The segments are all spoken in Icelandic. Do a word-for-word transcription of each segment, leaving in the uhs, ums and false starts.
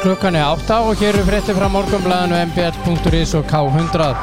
Klukkan er átta og hér eru fréttir frá Morgunblaðinu, m b l punktur is og K hundrað.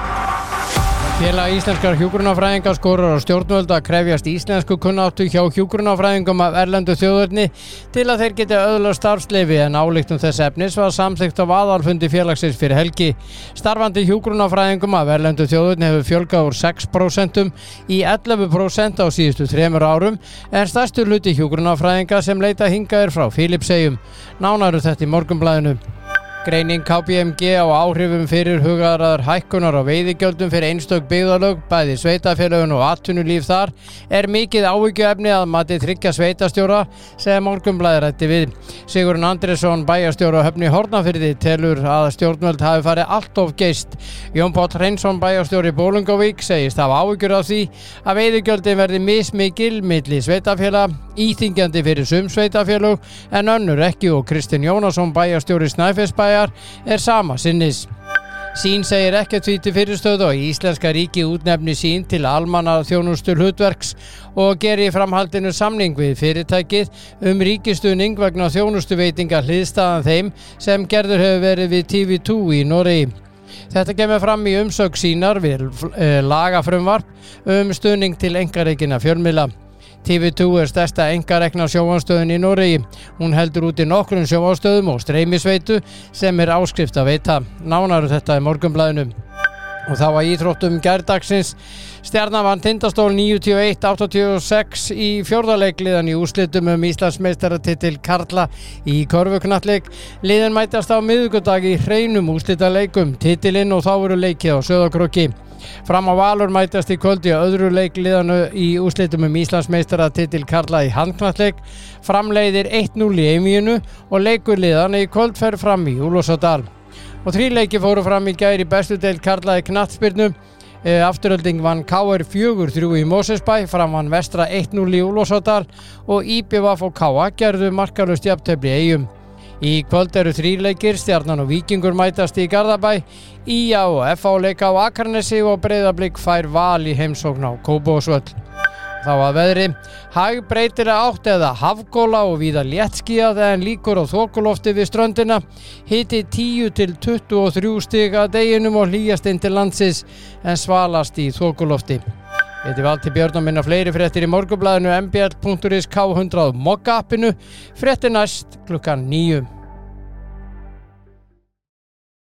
Félag íslenskar hjúkrunarfræðinga skorar á stjórnvöld að krefjast íslensku kunnáttu hjá hjúkrunarfræðingum af erlendu þjóðerni til að þeir geti öðlast starfsleyfi, en ályktun þess efnis var samþykkt á aðalfundi félagsins fyrir helgi. Starfandi hjúkrunarfræðingum af erlendu þjóðerni hefur fjölgað úr sex prósent í ellefu prósent á síðustu þremur árum, en stærstur hluti hjúkrunarfræðinga sem leita hingað er frá Filippseyjum. Nánar um þetta í Morgunblaðinu. Greining K P M G á áhrifum fyrirhugaðrar hækkunar á veiðigjöldum fyrir einstök byggðarlög, bæði sveitarfélögin og atvinnulíf þar, er mikið áhyggjuefni að mati þriggja sveitarstjóra, sem Morgunblaðið ræddi við. Sigurður Andrésson, bæjarstjóri á Höfn í Hornafirði, telur að stjórnvöld hafi farið allt of geyst. Jón Páll Hreinsson, bæjarstjóri í Bolungarvík, segist hafa áhyggjur af því að veiðigjöldin verði mismikil milli sveitarfélaga, íþyngjandi fyrir sum sveitarfélög en önnur ekki, og Kristinn Jónasson, bæjarstjóri Snæfellsbæjar, er sama sinnis. Sýn segir ekkert því til fyrirstöðu og íslenska ríkið útnefni Sýn til almannaþjónustu hlutverks og geri í framhaldinu samning við fyrirtækið um ríkistuðning vegna þjónustuveitinga hliðstæðan þeim sem gerður hefur verið við T V tvö í Noregi. Þetta kemur fram í umsögn Sýnar við lagafrumvarp um stuðning til einkarekinna fjölmiðla. T V tvö er stærsta einkarekna sjónvarpsstöðin í Noregi. Hún heldur úti nokkrum sjónvarpsstöðum og streymisveitu sem er áskriftarveita. Nánar um þetta í Morgunblaðinu. Og þá var íþróttum gærdagsins. Stjarnan vann Tindastól níutíu og eitt áttatíu og sex í fjórða leik liðan í úrslitum um Íslandsmeistaratitil karla í körfuknattleik. Liðin mætast á miðvikudag í hreinum úrslitaleikum, titilinn og þá eru leikið á Sauðárkróki. Fram á Valur mætast í kvöld í öðru leik liðanu í úrslitum um Íslandsmeistaratitil karla í handknattleik. Framleiðir eitt núll í einvíginu og leikur liðana í kvöld fer fram í Úlfarsárdal. Og þrír leikir fóru fram í gær í bestu deild karla í knattspyrnu. E, Afturölding vann K R fjögur þrjú í Mosfellsbæ, Fram vann Vestra eitt núll í Úlfarsárdal og I B V og K A gerðu markalaust jafntefli í Eyjum. Í kvöld eru þrír leikir, Stjarnan og Víkingur mætast í Garðabæ, I A og F A leika á Akranesi og Breiðablik fær Val í heimsókn á Kópavogsvöll. Þá að veðri, hæg breytileg átt eða hafgóla og víða léttskýjað en líkur á þokulofti við ströndina. Hiti tíu til tuttugu og þrjú stig að deginum og hlýjast inn til landsins en svalast í þokulofti. Ég heiti Valtý Björn og minna fleiri fréttir í Morgunblaðinu, m b l punktur is, K hundrað og Mokka appinu. Fréttir næst klukkan níu.